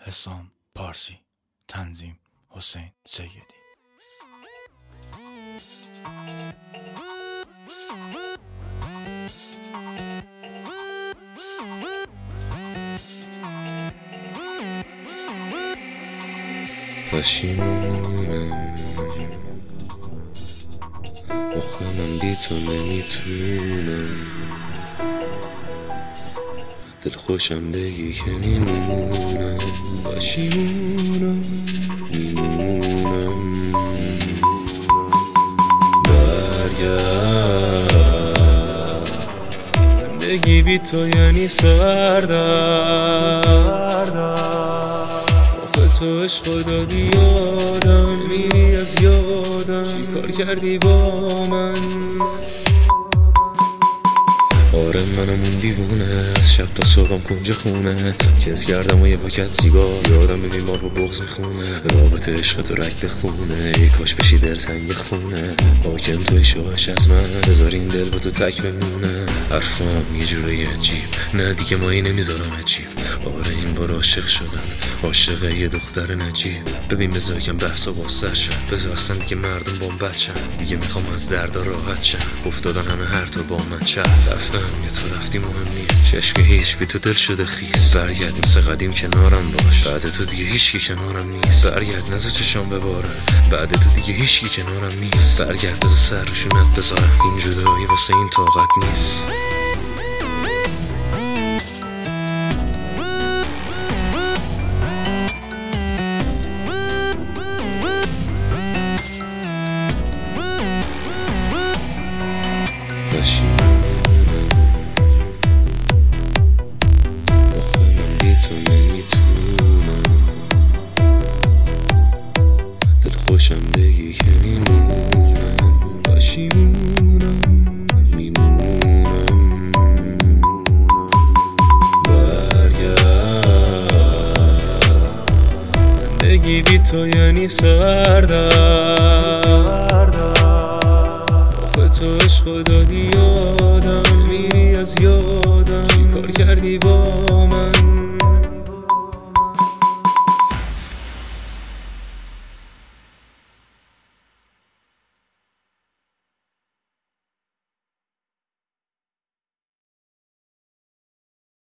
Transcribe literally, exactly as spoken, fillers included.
حسام پارسی، تنظیم حسین سیدی. پشیمونم آخه من بی تو نمیتونم، دل خوشم بگی که میمونم. پشیمونم میمونم برگرد، زندگی بی تو یعنی سردرد. آخه تو عشق دادی یادم، میری از یادم، چی کار کردی با من؟ آره منم اون دیوونه، از شب تا صبحم کنج خونه، کس کردم و یه پاکت سیگار، یادم ببین بار با بغض میخونه. رابطه عشق تو رگ بخونه، ای کاش بشی دل تنگ خونه، حاکم توی شاهش از من، بذار این دل با تو تک بمونه. حرفم یه جوری عجیب، نه دیگه مایی نمیذارم عجیب. آره این بار عاشق شدم، عاشق یه دختر نجیب. ببین بذار یکم بحثا واسه شد، بذار اصلا دیگه مردم با من بچن، دیگه میخوام از دردا راحت شم. افتادن همه هر طور با من چه رفتم، یه تو رفتی مهم نیست، چشم که هیچ بی تو دل شده خیس. برگرد مثل قدیم کنارم باش، بعد تو دیگه هیچ کی کنارم نیست. برگرد نذار چشام ببارن، بعد تو دیگه هیچ کی کنارم نیست. برگرد بذار سر روشونت بذارم، این جدایی واسه این طاقت نیست. آخه من بی تو نمیتونم، دل خوشم بگی که میمونم. پشیمونم میمونم برگرد، زندگی بی تو یعنی سردرد. آخه تو عشق دادی یادم، میری از یادم، چی کار کردی با من؟